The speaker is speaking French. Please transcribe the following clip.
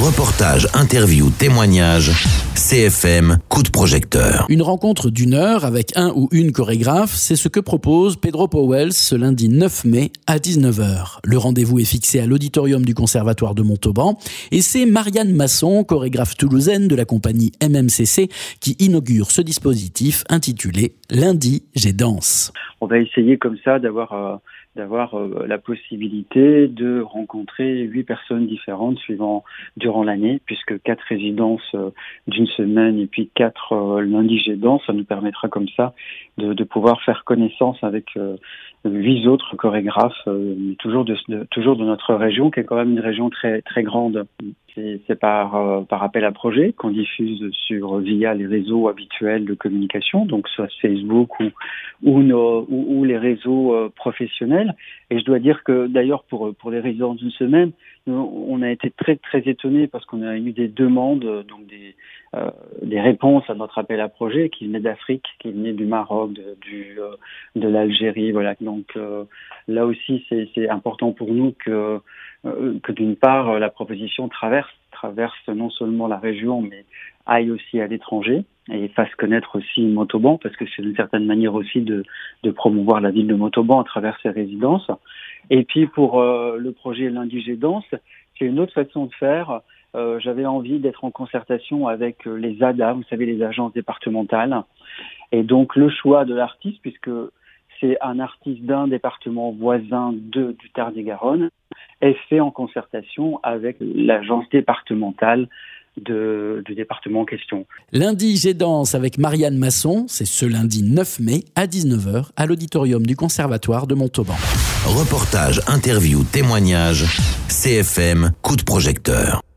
Reportage, interview, témoignage, CFM, coup de projecteur. Une rencontre d'1 heure avec un ou une chorégraphe, c'est ce que propose Pedro Pauwels ce lundi 9 mai à 19h. Le rendez-vous est fixé à l'auditorium du Conservatoire de Montauban et c'est Marianne Masson, chorégraphe toulousaine de la compagnie MMCC, qui inaugure ce dispositif intitulé « Lundi, j'ai danse ». On va essayer comme ça d'avoir la possibilité de rencontrer 8 personnes différentes durant l'année, puisque 4 résidences d'une semaine et puis 4 lundis j'ai danse, ça nous permettra comme ça de pouvoir faire connaissance avec 8 autres chorégraphes, toujours de notre région, qui est quand même une région très très grande. C'est par appel à projet qu'on diffuse via les réseaux habituels de communication, donc soit Facebook ou les réseaux professionnels. Et je dois dire que d'ailleurs pour les résidences d'une semaine, on a été très très étonnés parce qu'on a eu des demandes, donc des réponses à notre appel à projet qui venaient d'Afrique, qui venaient du Maroc, de l'Algérie, voilà. Donc là aussi c'est important pour nous que d'une part la proposition traverse non seulement la région mais aille aussi à l'étranger et fasse connaître aussi Montauban, parce que c'est d'une certaine manière aussi de promouvoir la ville de Montauban à travers ses résidences. Et puis pour le projet Lundi j'ai danse, c'est une autre façon de faire. J'avais envie d'être en concertation avec les ADA, vous savez, les agences départementales, et donc le choix de l'artiste, puisque c'est un artiste d'un département voisin du Tarn-et-Garonne, est fait en concertation avec l'agence départementale du département en question. Lundi, j'ai danse avec Marianne Masson, c'est ce lundi 9 mai à 19h à l'auditorium du Conservatoire de Montauban. Reportage, interview, témoignage, CFM, coup de projecteur.